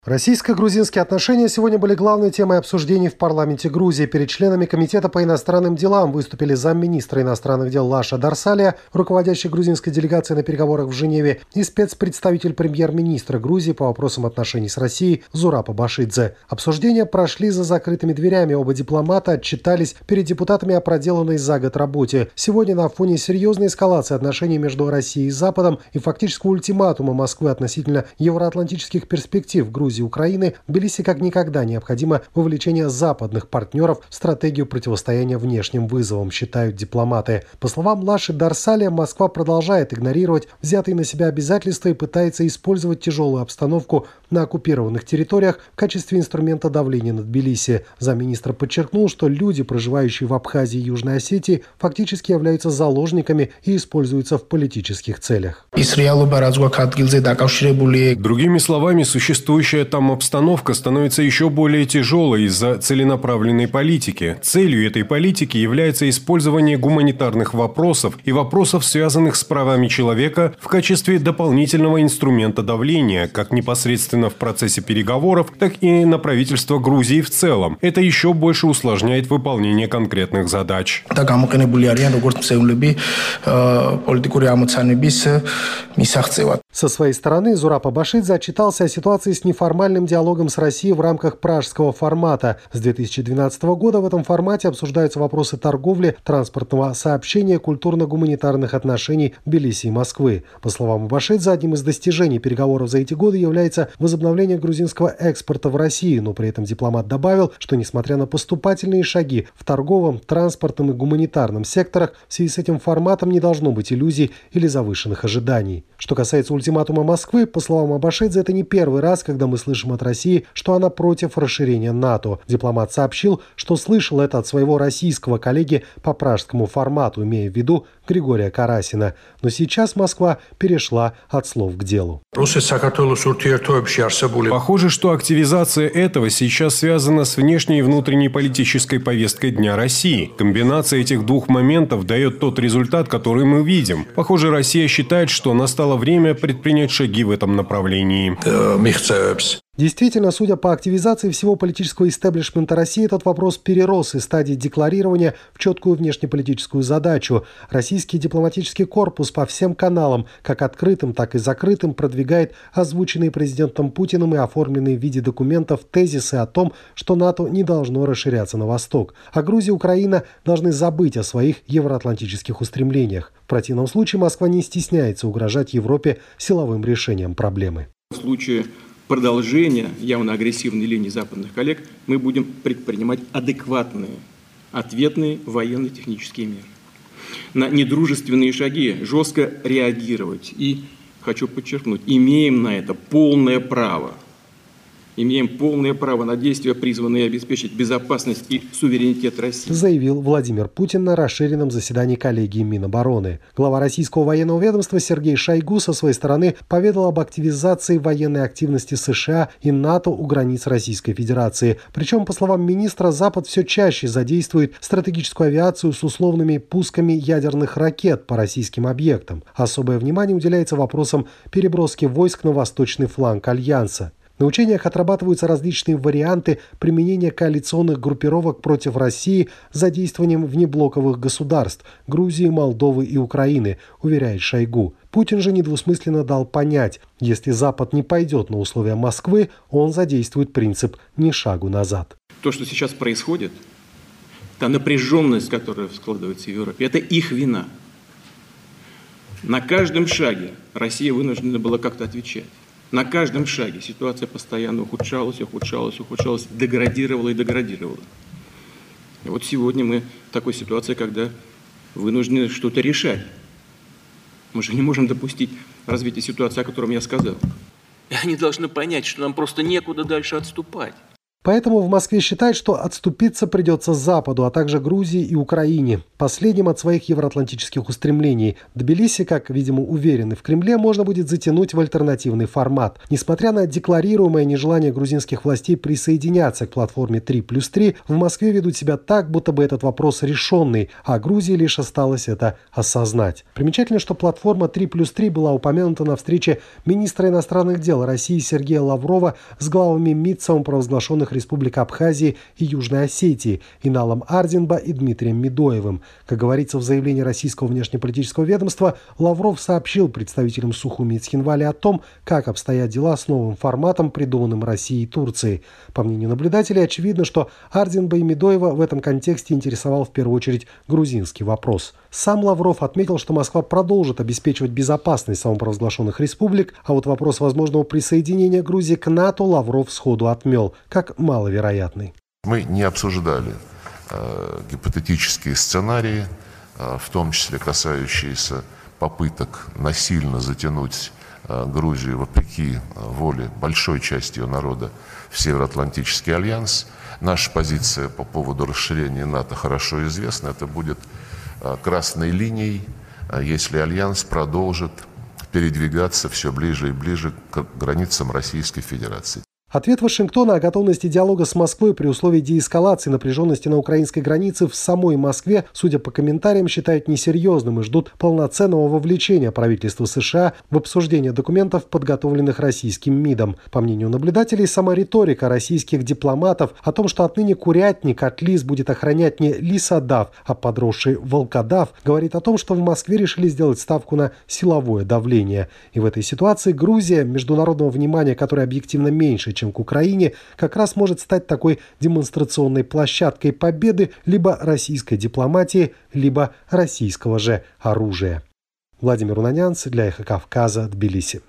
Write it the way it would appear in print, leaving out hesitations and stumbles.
Российско-грузинские отношения сегодня были главной темой обсуждений в парламенте Грузии. Перед членами Комитета по иностранным делам выступили замминистра иностранных дел Лаша Дарсалия, руководящий грузинской делегацией на переговорах в Женеве, и спецпредставитель премьер-министра Грузии по вопросам отношений с Россией Зураб Абашидзе. Обсуждения прошли за закрытыми дверями. Оба дипломата отчитались перед депутатами о проделанной за год работе. Сегодня на фоне серьезной эскалации отношений между Россией и Западом и фактического ультиматума Москвы относительно евроатлантических перспектив Грузии и Украины, в Тбилиси как никогда необходимо вовлечение западных партнеров в стратегию противостояния внешним вызовам, считают дипломаты. По словам Лаши Дарсалия, Москва продолжает игнорировать взятые на себя обязательства и пытается использовать тяжелую обстановку на оккупированных территориях в качестве инструмента давления на Тбилиси. Замминистра подчеркнул, что люди, проживающие в Абхазии и Южной Осетии, фактически являются заложниками и используются в политических целях. Другими словами, существующая там обстановка становится еще более тяжелой из-за целенаправленной политики. Целью этой политики является использование гуманитарных вопросов и вопросов, связанных с правами человека, в качестве дополнительного инструмента давления, как непосредственно в процессе переговоров, так и на правительство Грузии в целом. Это еще больше усложняет выполнение конкретных задач. Со своей стороны Зураб Абашидзе отчитался о ситуации с неформальным диалогом с Россией в рамках пражского формата. С 2012 года в этом формате обсуждаются вопросы торговли, транспортного сообщения, культурно-гуманитарных отношений Тбилиси и Москвы. По словам Абашидзе, одним из достижений переговоров за эти годы является возобновление грузинского экспорта в Россию, но при этом дипломат добавил, что несмотря на поступательные шаги в торговом, транспортном и гуманитарном секторах, в связи с этим форматом не должно быть иллюзий или завышенных ожиданий. Что касается ультиматума Москвы, по словам Абашидзе, это не первый раз, когда мы слышим от России, что она против расширения НАТО. Дипломат сообщил, что слышал это от своего российского коллеги по пражскому формату, имея в виду Григория Карасина. Но сейчас Москва перешла от слов к делу. Похоже, что активизация этого сейчас связана с внешней и внутренней политической повесткой Дня России. Комбинация этих двух моментов дает тот результат, который мы видим. Похоже, Россия считает, что настало время предпринять шаги в этом направлении. Действительно, судя по активизации всего политического истеблишмента России, этот вопрос перерос из стадии декларирования в четкую внешнеполитическую задачу. Российский дипломатический корпус по всем каналам, как открытым, так и закрытым, продвигает озвученные президентом Путиным и оформленные в виде документов тезисы о том, что НАТО не должно расширяться на восток, а Грузия и Украина должны забыть о своих евроатлантических устремлениях. В противном случае Москва не стесняется угрожать Европе силовым решением проблемы. В случае продолжения явно агрессивной линии западных коллег мы будем предпринимать адекватные, ответные военно-технические меры. На недружественные шаги жестко реагировать. И, хочу подчеркнуть, имеем на это полное право. Имеем полное право на действия, призванные обеспечить безопасность и суверенитет России, заявил Владимир Путин на расширенном заседании коллегии Минобороны. Глава российского военного ведомства Сергей Шойгу со своей стороны поведал об активизации военной активности США и НАТО у границ Российской Федерации. Причем, по словам министра, Запад все чаще задействует стратегическую авиацию с условными пусками ядерных ракет по российским объектам. Особое внимание уделяется вопросам переброски войск на восточный фланг Альянса. На учениях отрабатываются различные варианты применения коалиционных группировок против России с задействованием внеблоковых государств – Грузии, Молдовы и Украины, уверяет Шойгу. Путин же недвусмысленно дал понять, если Запад не пойдет на условия Москвы, он задействует принцип «ни шагу назад». То, что сейчас происходит, та напряженность, которая складывается в Европе, это их вина. На каждом шаге Россия вынуждена была как-то отвечать. На каждом шаге ситуация постоянно ухудшалась, деградировала. И вот сегодня мы в такой ситуации, когда вынуждены что-то решать. Мы же не можем допустить развития ситуации, о котором я сказал. И они должны понять, что нам просто некуда дальше отступать. Поэтому в Москве считают, что отступиться придется Западу, а также Грузии и Украине, последним от своих евроатлантических устремлений. Тбилиси, как, видимо, уверены в Кремле, можно будет затянуть в альтернативный формат. Несмотря на декларируемое нежелание грузинских властей присоединяться к платформе 3+3, в Москве ведут себя так, будто бы этот вопрос решенный, а Грузии лишь осталось это осознать. Примечательно, что платформа 3+3 была упомянута на встрече министра иностранных дел России Сергея Лаврова с главами МИД самопровозглашенных республик Абхазии и Южной Осетии Иналом Ардинбо и Дмитрием Медоевым. Как говорится в заявлении российского внешнеполитического ведомства, Лавров сообщил представителям Сухуми и Цхинвали о том, как обстоят дела с новым форматом, придуманным Россией и Турцией. По мнению наблюдателей, очевидно, что Ардинбо и Медоева в этом контексте интересовал в первую очередь грузинский вопрос. Сам Лавров отметил, что Москва продолжит обеспечивать безопасность самопровозглашенных республик, а вот вопрос возможного присоединения Грузии к НАТО Лавров сходу отмел, как маловероятный. Мы не обсуждали гипотетические сценарии, в том числе касающиеся попыток насильно затянуть Грузию, вопреки воле большой части ее народа, в Североатлантический альянс. Наша позиция по поводу расширения НАТО хорошо известна. Это будет красной линией, если альянс продолжит передвигаться все ближе и ближе к границам Российской Федерации. Ответ Вашингтона о готовности диалога с Москвой при условии деэскалации напряженности на украинской границе в самой Москве, судя по комментариям, считают несерьезным и ждут полноценного вовлечения правительства США в обсуждение документов, подготовленных российским МИДом. По мнению наблюдателей, сама риторика российских дипломатов о том, что отныне курятник от лис будет охранять не лисодав, а подросший волкодав, говорит о том, что в Москве решили сделать ставку на силовое давление. И в этой ситуации Грузия, международного внимания которой объективно меньше, чем к Украине, как раз может стать такой демонстрационной площадкой победы либо российской дипломатии, либо российского же оружия. Владимир Унанянц для «Эхо Кавказа», Тбилиси.